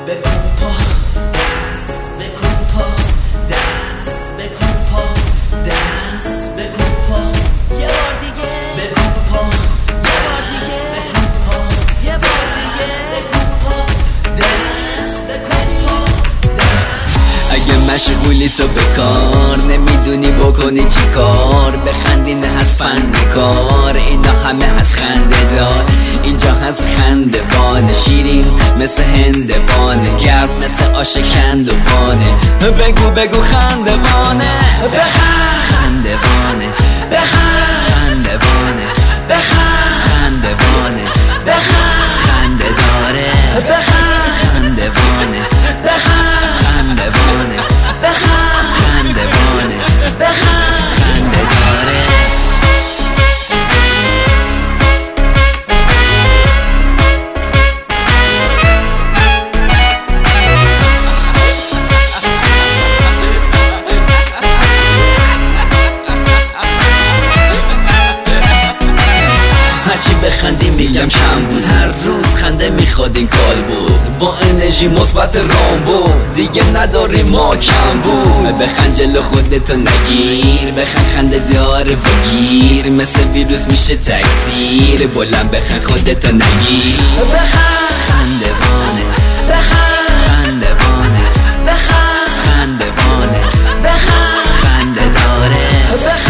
بکن پا دست بکن پا دست بکن پا دست بکن پا یه بار دیگه بکن پا یه بار دیگه بکن پا یه بار دیگه بکن پا دست بکن پا دست. اگه مشغولی تو بکار نمیدونی بکنی چی کار، بخندی نه هست فنده کار، اینا همه هست خنده دار، اینجا هست خندوانه، شیرین مثل هندوانه، گرم مثل آش کندوانه، بگو بگو خندوانه، بخند خندوانه، بخند خندوانه، بخند خندوانه، بخند خنده داره، بخند خندوانه، بخند خندوانه، بخند خندوانه، بخند خنده داره. هرچی بخندی میگم کم بود، هر روز خنده میخواد این کال بود، با انرژی مثبت رام بود، دیگه نداری ما کم بود. بخند جلو خودتو نگیر، بخند خنده داره و گیر، مثل ویروس میشه تکثیر، بلند بخند خودتو نگیر، بخند خندوانه، بخند خندوانه، بخند خندوانه، بخند خنده داره،